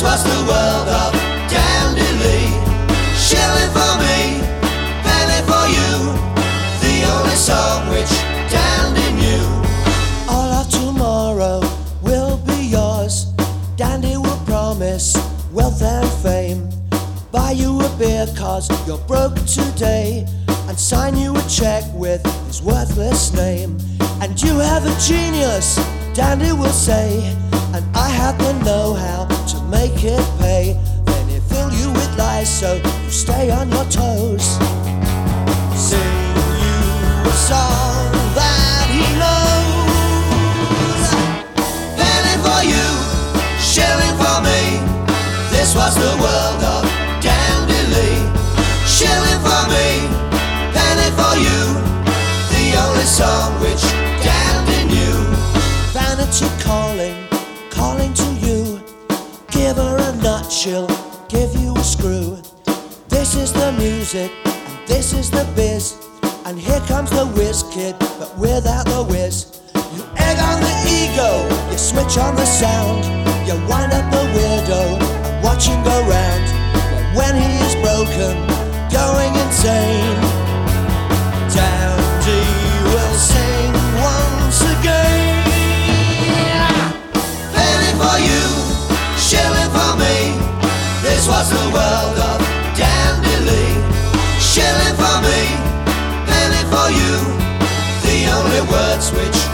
was the world of Dandy Lee. Shilling for me, penny for you, the only song which Dandy knew. All of tomorrow will be yours. Dandy will promise wealth and fame, buy you a beer cause you're broke today, and sign you a check with his worthless name. And you have a genius, Dandy will say, and I have the know-how to make it pay. Then he'll fill you with lies so you stay on your toes. Sing you a song that he knows. Penny for you, shilling for me, this was the world of Dandy Lee. Shilling for me, penny for you, the only song which Dandy knew. Vanity calling, calling to you. Give her a nut, she'll give you a screw. This is the music, and this is the biz. And here comes the whiz kid, but without the whiz. You egg on the ego, you switch on the sound. You wind up the weirdo and watch him go round. But when he is broken, going insane, Dandy will sing once again. Penny for you, shilling for me, this was the world of Dandy Lee. Shilling for me, penny for you, the only words which